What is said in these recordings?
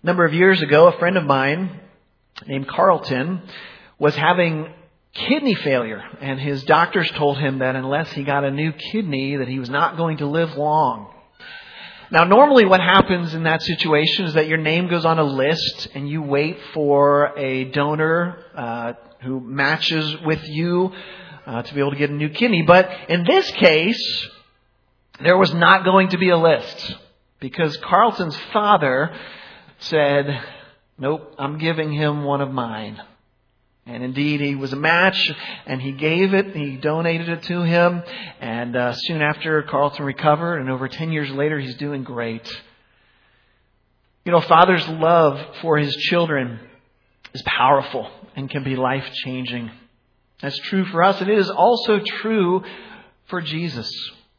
A number of years ago, a friend of mine named Carlton was having kidney failure, and his doctors told him that unless he got a new kidney, that he was not going to live long. Now, normally what happens in that situation is that your name goes on a list and you wait for a donor who matches with you to be able to get a new kidney. But in this case, there was not going to be a list because Carlton's father said, "Nope, I'm giving him one of mine." And indeed, he was a match, and he gave it, he donated it to him, and soon after, Carlton recovered, and over 10 years later, he's doing great. You know, a father's love for his children is powerful and can be life-changing. That's true for us, and it is also true for Jesus.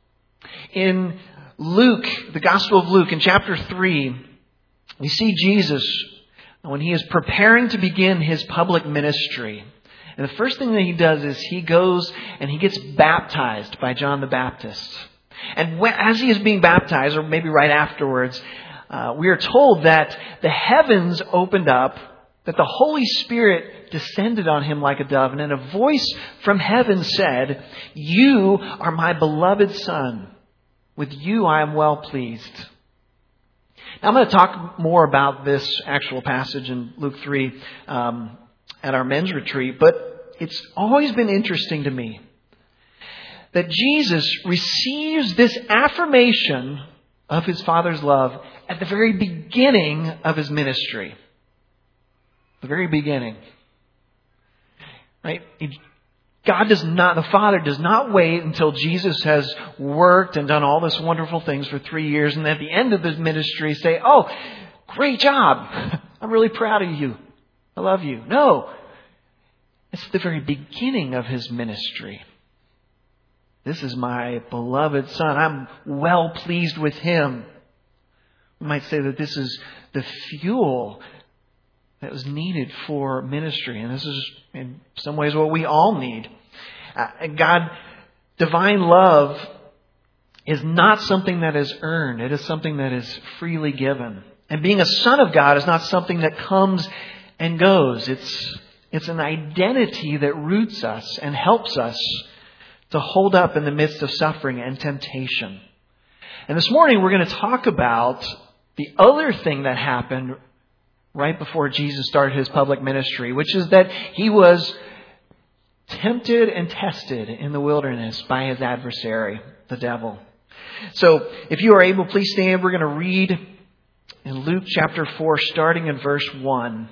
In Luke, the Gospel of Luke, in chapter 3, we see Jesus when he is preparing to begin his public ministry. And the first thing that he does is he goes and he gets baptized by John the Baptist. And as he is being baptized, or maybe right afterwards, we are told that the heavens opened up, that the Holy Spirit descended on him like a dove, and then a voice from heaven said, "You are my beloved Son. With you I am well pleased." Now, I'm going to talk more about this actual passage in Luke 3 at our men's retreat, but it's always been interesting to me that Jesus receives this affirmation of his Father's love at the very beginning of his ministry. The very beginning. Right? The Father does not wait until Jesus has worked and done all this wonderful things for 3 years, and at the end of his ministry say, "Oh, great job. I'm really proud of you. I love you." No. It's the very beginning of his ministry. "This is my beloved Son. I'm well pleased with him." We might say that this is the fuel that was needed for ministry. And this is in some ways what we all need. Divine love is not something that is earned. It is something that is freely given. And being a son of God is not something that comes and goes. It's an identity that roots us and helps us to hold up in the midst of suffering and temptation. And this morning we're going to talk about the other thing that happened right before Jesus started his public ministry, which is that he was tempted and tested in the wilderness by his adversary, the devil. So if you are able, please stand. We're going to read in Luke chapter 4, starting in verse 1.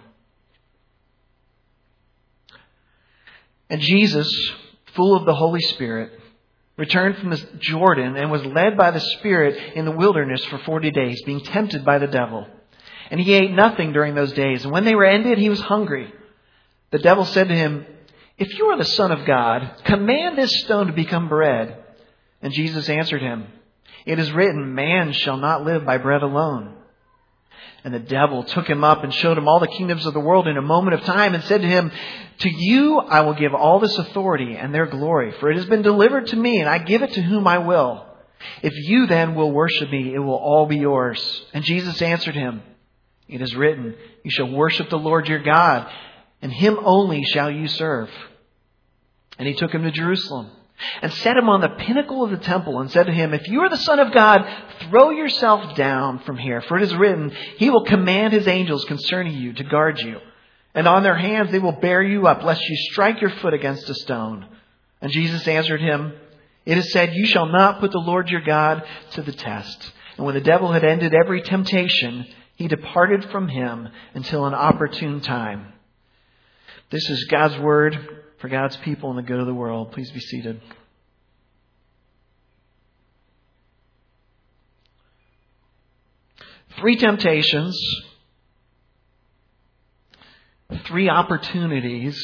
"And Jesus, full of the Holy Spirit, returned from the Jordan and was led by the Spirit in the wilderness for 40 days, being tempted by the devil. And he ate nothing during those days. And when they were ended, he was hungry. The devil said to him, 'If you are the Son of God, command this stone to become bread.' And Jesus answered him, 'It is written, man shall not live by bread alone.' And the devil took him up and showed him all the kingdoms of the world in a moment of time and said to him, 'To you I will give all this authority and their glory, for it has been delivered to me, and I give it to whom I will. If you then will worship me, it will all be yours.' And Jesus answered him, 'It is written, you shall worship the Lord your God, and him only shall you serve.' And he took him to Jerusalem and set him on the pinnacle of the temple and said to him, 'If you are the Son of God, throw yourself down from here. For it is written, he will command his angels concerning you to guard you. And on their hands they will bear you up, lest you strike your foot against a stone.' And Jesus answered him, 'It is said, you shall not put the Lord your God to the test.' And when the devil had ended every temptation, he departed from him until an opportune time." This is God's word for God's people and the good of the world. Please be seated. Three temptations, three opportunities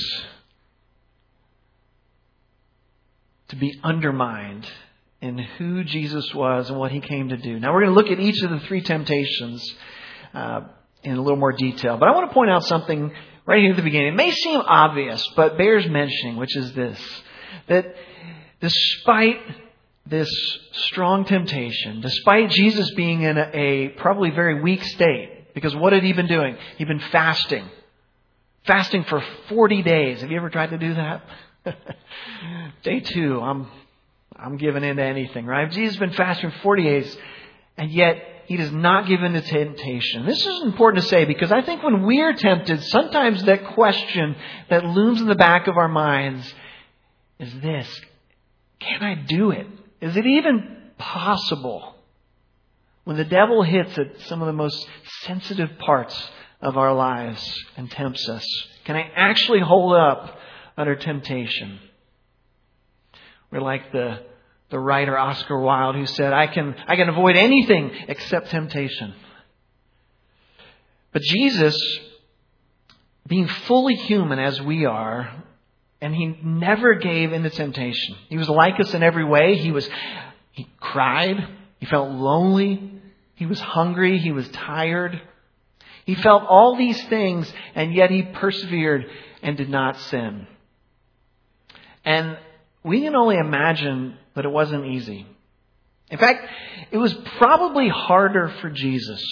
to be undermined in who Jesus was and what he came to do. Now we're going to look at each of the three temptations in a little more detail. But I want to point out something right here at the beginning. It may seem obvious, but bears mentioning, which is this: that despite this strong temptation, despite Jesus being in a probably very weak state, Because what had he been doing? He'd been fasting. Fasting for 40 days. Have you ever tried to do that? Day 2, I'm giving in to anything, right? Jesus has been fasting for 40 days, and yet he does not give in to temptation. This is important to say because I think when we are tempted, sometimes that question that looms in the back of our minds is this: can I do it? Is it even possible? When the devil hits at some of the most sensitive parts of our lives and tempts us, can I actually hold up under temptation? We're like the writer Oscar Wilde who said, I can avoid anything except temptation. But Jesus, being fully human as we are, and he never gave in to temptation. He was like us in every way. He cried. He felt lonely. He was hungry. He was tired. He felt all these things, and yet he persevered and did not sin. And we can only imagine that it wasn't easy. In fact, it was probably harder for Jesus.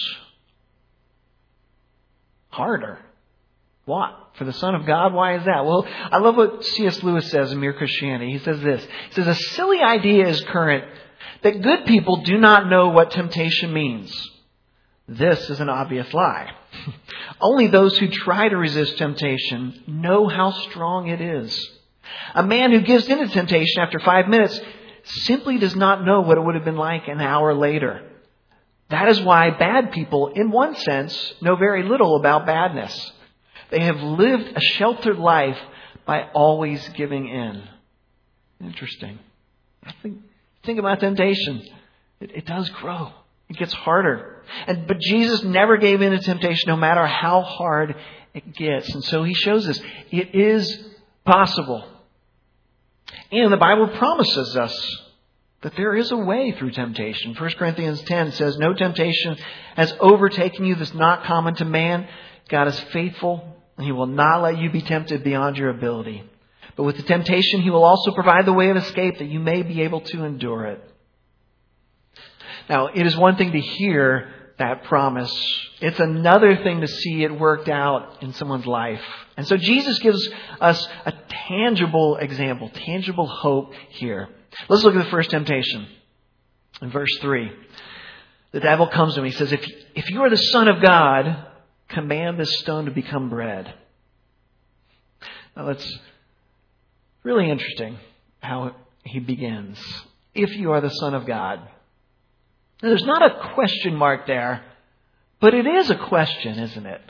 Harder. What? For the Son of God? Why is that? Well, I love what C.S. Lewis says in Mere Christianity. He says this. He says, a silly idea is current that good people do not know what temptation means. This is an obvious lie. Only those who try to resist temptation know how strong it is. A man who gives in to temptation after 5 minutes simply does not know what it would have been like an hour later. That is why bad people, in one sense, know very little about badness. They have lived a sheltered life by always giving in. Interesting. Think about temptation. It does grow. It gets harder. But Jesus never gave in to temptation no matter how hard it gets. And so he shows us it is possible. And the Bible promises us that there is a way through temptation. 1 Corinthians 10 says, no temptation has overtaken you that's not common to man. God is faithful, and he will not let you be tempted beyond your ability. But with the temptation, he will also provide the way of escape that you may be able to endure it. Now, it is one thing to hear that promise. It's another thing to see it worked out in someone's life. And so Jesus gives us a tangible example, tangible hope here. Let's look at the first temptation. In verse 3, the devil comes to him. He says, if you are the Son of God, command this stone to become bread. Now that's really interesting how he begins. If you are the Son of God. Now, there's not a question mark there, but it is a question, isn't it?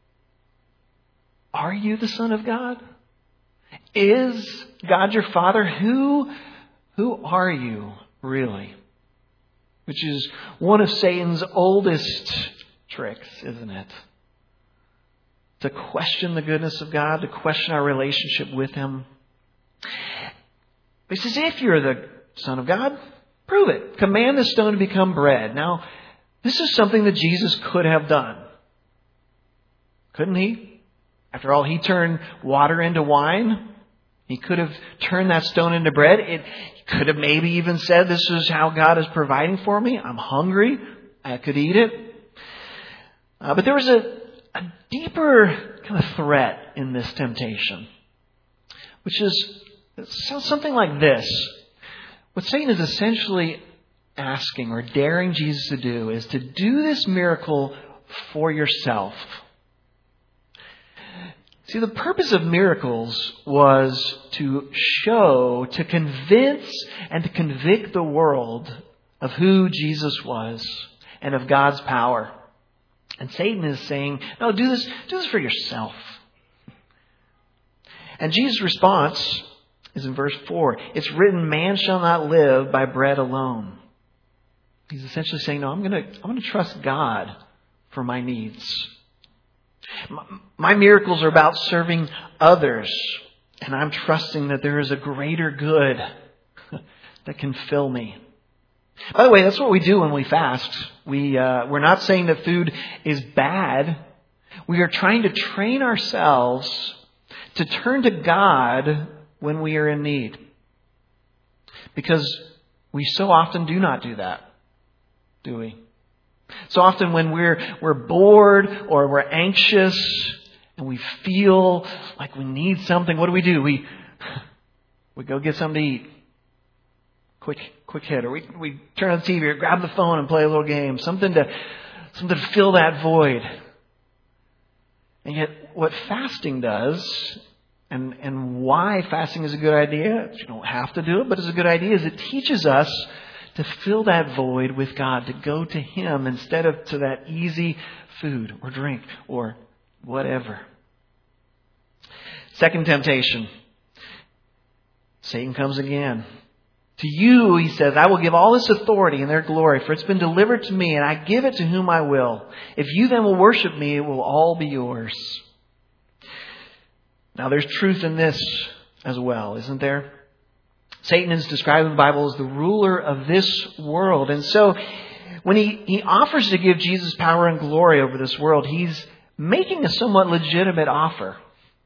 Are you the Son of God? Is God your Father? Who are you really? Which is one of Satan's oldest tricks, isn't it? To question the goodness of God, to question our relationship with him. He says, if you're the Son of God, prove it. Command the stone to become bread. Now, this is something that Jesus could have done. Couldn't he? After all, he turned water into wine. He could have turned that stone into bread. He could have maybe even said, this is how God is providing for me. I'm hungry. I could eat it. But there was a deeper kind of threat in this temptation, which is something like this. What Satan is essentially asking or daring Jesus to do is to do this miracle for yourself. See, the purpose of miracles was to show, to convince, and to convict the world of who Jesus was and of God's power. And Satan is saying, no, do this for yourself. And Jesus' response is in verse 4. It's written, man shall not live by bread alone. He's essentially saying, no, I'm going to trust God for my needs. My miracles are about serving others, and I'm trusting that there is a greater good that can fill me. By the way, that's what we do when we fast. We're not saying that food is bad. We are trying to train ourselves to turn to God when we are in need. Because we so often do not do that, do we? So often when we're bored or we're anxious and we feel like we need something, what do? We go get something to eat. Quick hit. Or we turn on the TV or grab the phone and play a little game. Something to fill that void. And yet what fasting does, and why fasting is a good idea, you don't have to do it, but it's a good idea, is it teaches us to fill that void with God, to go to Him instead of to that easy food or drink or whatever. Second temptation. Satan comes again. To you, he says, I will give all this authority and their glory, for it's been delivered to me, and I give it to whom I will. If you then will worship me, it will all be yours. Now there's truth in this as well, isn't there? Satan is described in the Bible as the ruler of this world. And so when he offers to give Jesus power and glory over this world, he's making a somewhat legitimate offer.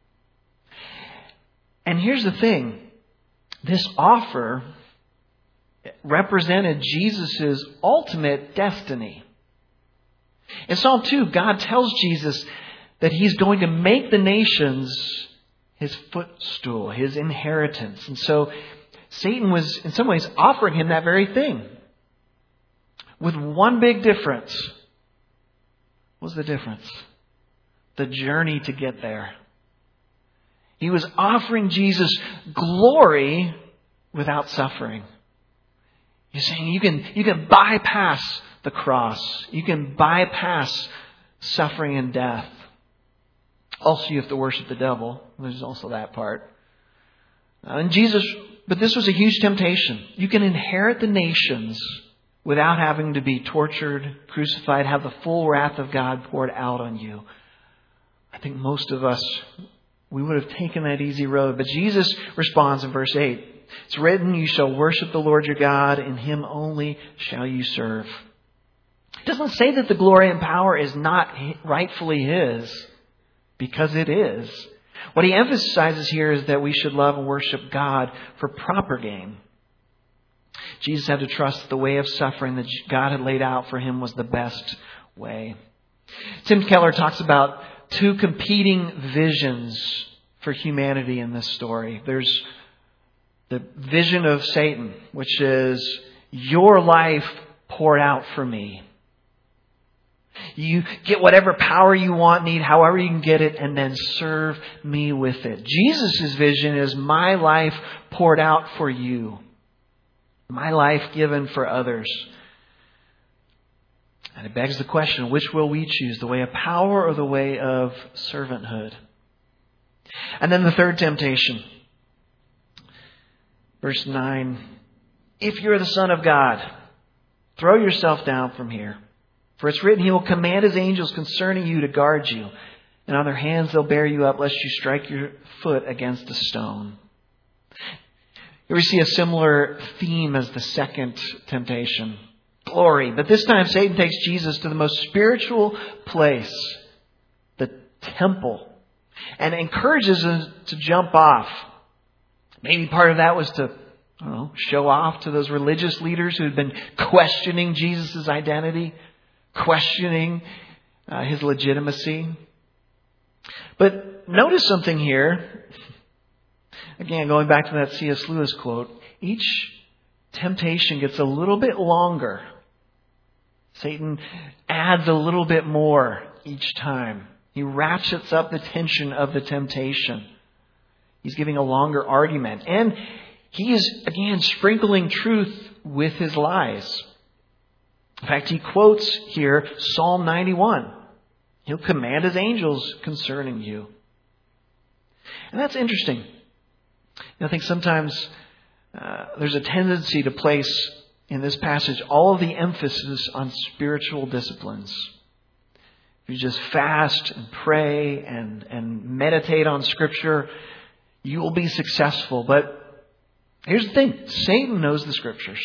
And here's the thing. This offer represented Jesus' ultimate destiny. In Psalm 2, God tells Jesus that He's going to make the nations His footstool, His inheritance. And so Satan was, in some ways, offering Him that very thing. With one big difference. What was the difference? The journey to get there. He was offering Jesus glory without suffering. He's saying you can bypass the cross. You can bypass suffering and death. Also, you have to worship the devil. There's also that part. But this was a huge temptation. You can inherit the nations without having to be tortured, crucified, have the full wrath of God poured out on you. I think most of us, we would have taken that easy road. But Jesus responds in verse 8. It's written, you shall worship the Lord your God, and Him only shall you serve. It doesn't say that the glory and power is not rightfully His, because it is. What he emphasizes here is that we should love and worship God for proper gain. Jesus had to trust that the way of suffering that God had laid out for Him was the best way. Tim Keller talks about two competing visions for humanity in this story. There's the vision of Satan, which is your life poured out for me. You get whatever power you want, need, however you can get it, and then serve me with it. Jesus' vision is my life poured out for you. My life given for others. And it begs the question, which will we choose? The way of power or the way of servanthood? And then the third temptation. Verse 9. If you're the Son of God, throw yourself down from here. For it's written, He will command His angels concerning you to guard you. And on their hands they'll bear you up, lest you strike your foot against a stone. Here we see a similar theme as the second temptation. Glory. But this time Satan takes Jesus to the most spiritual place, the temple, and encourages him to jump off. Maybe part of that was to, show off to those religious leaders who had been questioning Jesus' identity, questioning His legitimacy. But notice something here. Again, going back to that C.S. Lewis quote, each temptation gets a little bit longer. Satan adds a little bit more each time. He ratchets up the tension of the temptation. He's giving a longer argument. And he is, again, sprinkling truth with his lies. In fact, he quotes here Psalm 91. He'll command His angels concerning you. And that's interesting. I think sometimes there's a tendency to place in this passage all of the emphasis on spiritual disciplines. If you just fast and pray and meditate on Scripture, you will be successful. But here's the thing. Satan knows the Scriptures.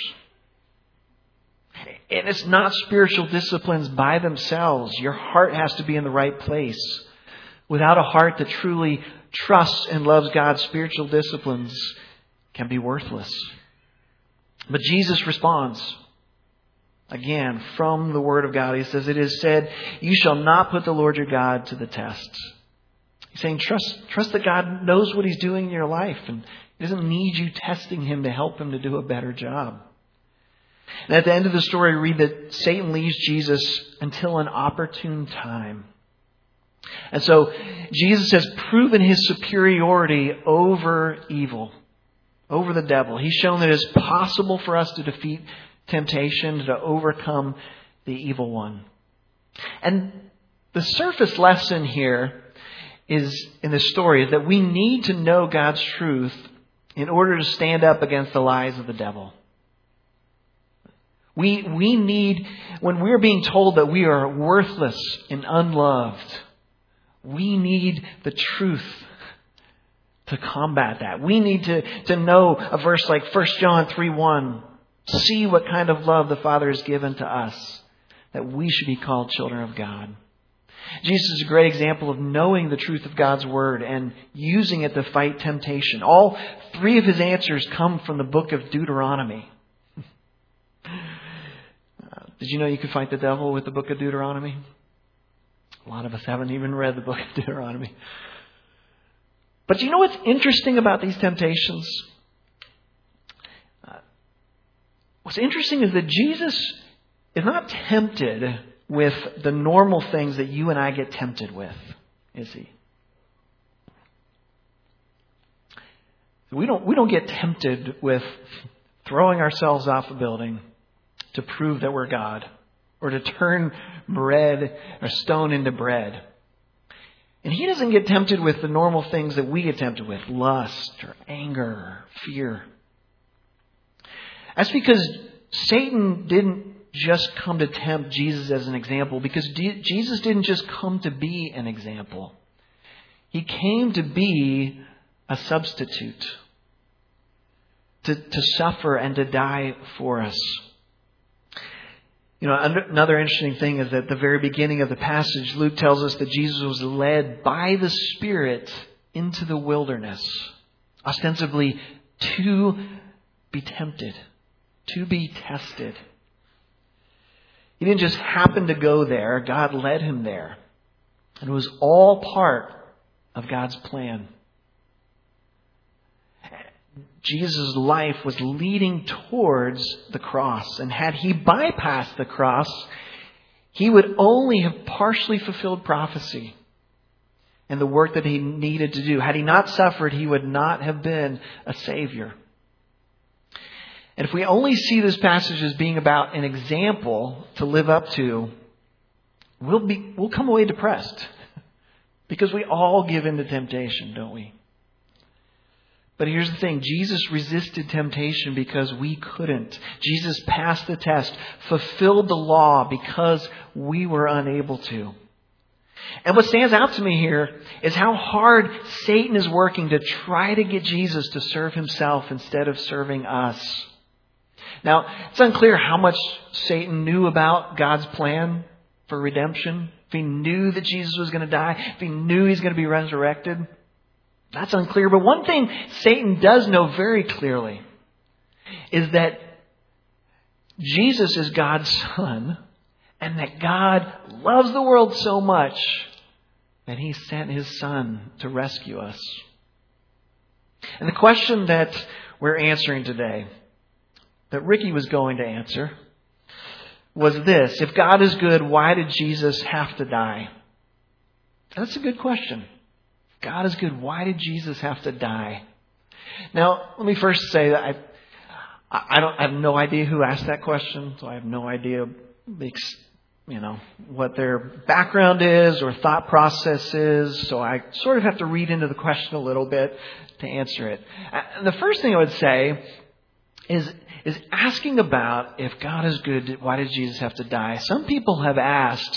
And it's not spiritual disciplines by themselves. Your heart has to be in the right place. Without a heart that truly trusts and loves God, spiritual disciplines can be worthless. But Jesus responds. Again, from the Word of God, he says, it is said, you shall not put the Lord your God to the test. He's saying, trust that God knows what He's doing in your life, and He doesn't need you testing Him to help Him to do a better job. And at the end of the story, we read that Satan leaves Jesus until an opportune time. And so Jesus has proven His superiority over evil, over the devil. He's shown that it's possible for us to defeat temptation, to overcome the evil one. And the surface lesson here is in the story is that we need to know God's truth in order to stand up against the lies of the devil. We need, when we're being told that we are worthless and unloved, we need the truth to combat that. We need to know a verse like 1 John 3:1. See what kind of love the Father has given to us, that we should be called children of God. Jesus is a great example of knowing the truth of God's Word and using it to fight temptation. All three of His answers come from the book of Deuteronomy. Did you know you could fight the devil with the book of Deuteronomy? A lot of us haven't even read the book of Deuteronomy. But you know what's interesting about these temptations? What's interesting is that Jesus is not tempted with the normal things that you and I get tempted with, is He? We don't get tempted with throwing ourselves off a building to prove that we're God, or to turn bread or stone into bread. And He doesn't get tempted with the normal things that we get tempted with, lust or anger or fear. That's because Satan didn't just come to tempt Jesus as an example, because Jesus didn't just come to be an example. He came to be a substitute, to suffer and to die for us. You know, another interesting thing is that at the very beginning of the passage, Luke tells us that Jesus was led by the Spirit into the wilderness, ostensibly to be tempted, to be tested. He didn't just happen to go there. God led Him there. And it was all part of God's plan. Jesus' life was leading towards the cross. And had He bypassed the cross, He would only have partially fulfilled prophecy and the work that He needed to do. Had He not suffered, He would not have been a Savior. And if we only see this passage as being about an example to live up to, we'll come away depressed. Because we all give in to temptation, don't we? But here's the thing. Jesus resisted temptation because we couldn't. Jesus passed the test, fulfilled the law because we were unable to. And what stands out to me here is how hard Satan is working to try to get Jesus to serve Himself instead of serving us. Now, it's unclear how much Satan knew about God's plan for redemption. If he knew that Jesus was going to die, if he knew He's going to be resurrected. That's unclear. But one thing Satan does know very clearly is that Jesus is God's Son, and that God loves the world so much that He sent His Son to rescue us. And the question that we're answering today, that Ricky was going to answer, was this: if God is good, why did Jesus have to die? That's a good question. God is good. Why did Jesus have to die? Now, let me first say that I have no idea who asked that question, so I have no idea, what their background is or thought process is. So I sort of have to read into the question a little bit to answer it. The first thing I would say is asking about, if God is good, why did Jesus have to die? Some people have asked,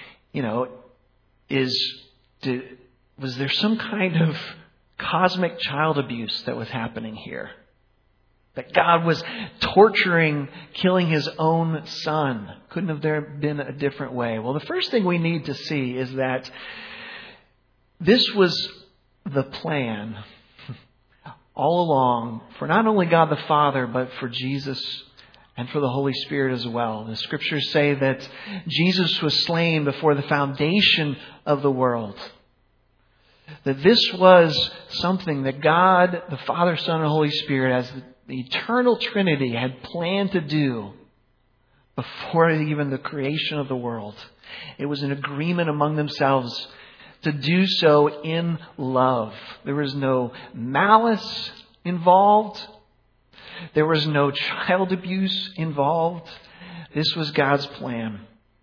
was there some kind of cosmic child abuse that was happening here? That God was torturing, killing His own Son? Couldn't have there been a different way? Well, the first thing we need to see is that this was the plan all along for not only God the Father, but for Jesus and for the Holy Spirit as well. The Scriptures say that Jesus was slain before the foundation of the world. That this was something that God, the Father, Son, and Holy Spirit, as the eternal Trinity, had planned to do before even the creation of the world. It was an agreement among themselves to do so in love. There was no malice involved. There was no child abuse involved. This was God's plan.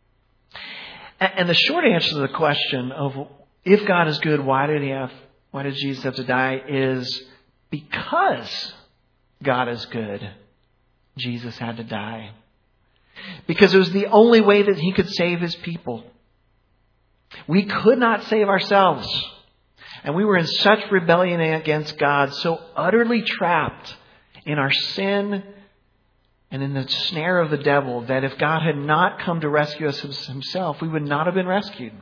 And the short answer to the question of if God is good, why did Jesus have to die, is because God is good, Jesus had to die. Because it was the only way that He could save His people. We could not save ourselves. And we were in such rebellion against God, so utterly trapped in our sin and in the snare of the devil, that if God had not come to rescue us Himself, we would not have been rescued.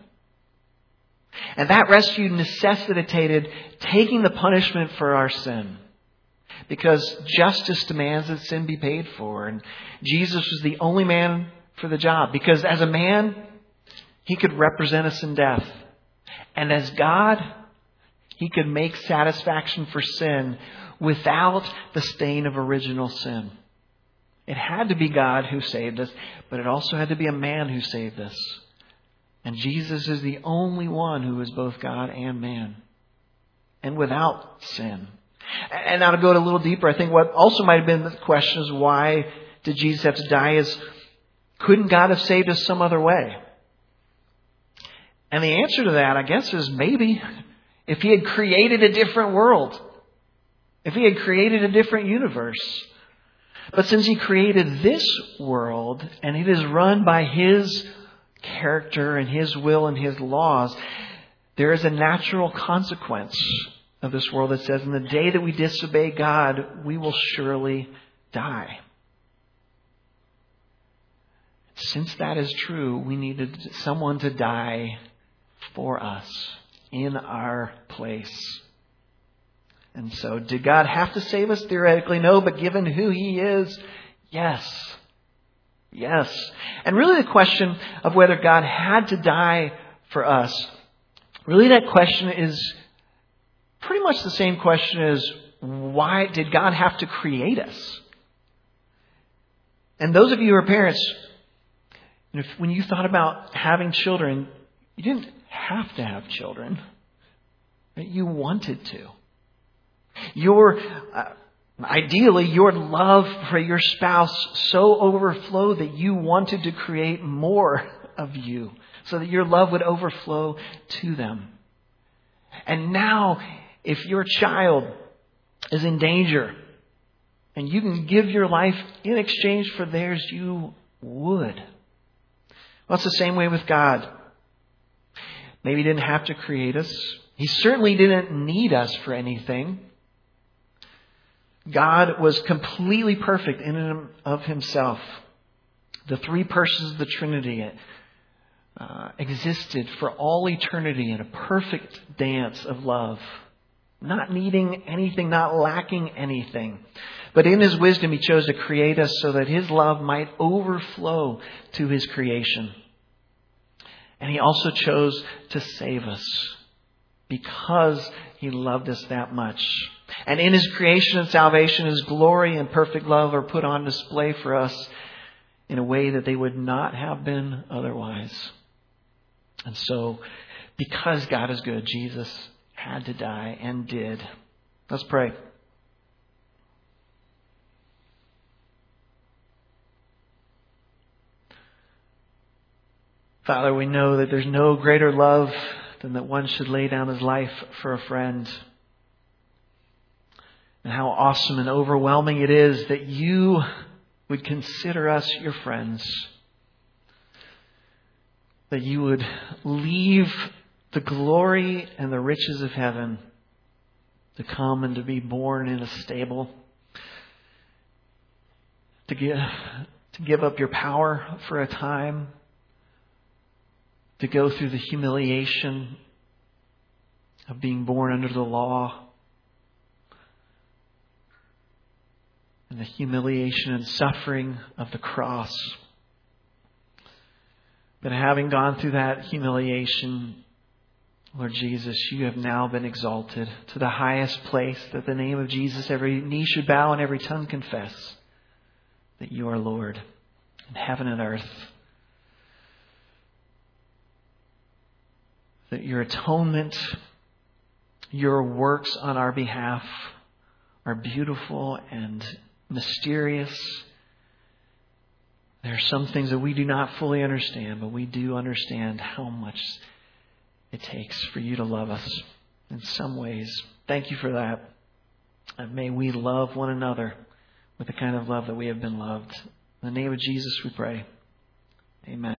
And that rescue necessitated taking the punishment for our sin. Because justice demands that sin be paid for. And Jesus was the only man for the job. Because as a man, He could represent us in death. And as God, He could make satisfaction for sin without the stain of original sin. It had to be God who saved us, but it also had to be a man who saved us. And Jesus is the only one who is both God and man, and without sin. And now to go a little deeper, I think what also might have been the question is, why did Jesus have to die? Is, couldn't God have saved us some other way? And the answer to that, I guess, is maybe. If He had created a different world. If He had created a different universe. But since He created this world, and it is run by His character and His will and His laws, there is a natural consequence of this world that says, in the day that we disobey God, we will surely die. Since that is true, we needed someone to die for us, in our place. And so, did God have to save us? Theoretically, no. But given who He is, yes. Yes. And really the question of whether God had to die for us, really that question is pretty much the same question as, why did God have to create us? And those of you who are parents, when you thought about having children, you didn't have to have children. You wanted to. Ideally, your love for your spouse so overflowed that you wanted to create more of you, so that your love would overflow to them. And now, if your child is in danger and you can give your life in exchange for theirs, you would. Well, it's the same way with God. Maybe He didn't have to create us. He certainly didn't need us for anything. God was completely perfect in and of Himself. The three persons of the Trinity existed for all eternity in a perfect dance of love. Not needing anything, not lacking anything. But in His wisdom, He chose to create us so that His love might overflow to His creation. And He also chose to save us because He loved us that much. And in His creation and salvation, His glory and perfect love are put on display for us in a way that they would not have been otherwise. And so, because God is good, Jesus had to die and did. Let's pray. Father, we know that there's no greater love than that one should lay down his life for a friend. And how awesome and overwhelming it is that You would consider us Your friends. That You would leave the glory and the riches of heaven to come and to be born in a stable. To give up Your power for a time. To go through the humiliation of being born under the law. and the humiliation and suffering of the cross. But having gone through that humiliation, Lord Jesus, you have now been exalted to the highest place, that the name of Jesus every knee should bow and every tongue confess that you are Lord in heaven and earth. That your atonement, your works on our behalf are beautiful and mysterious. There are some things that we do not fully understand, but we do understand how much it takes for you to love us in some ways. Thank you for that. And may we love one another with the kind of love that we have been loved. In the name of Jesus we pray. Amen.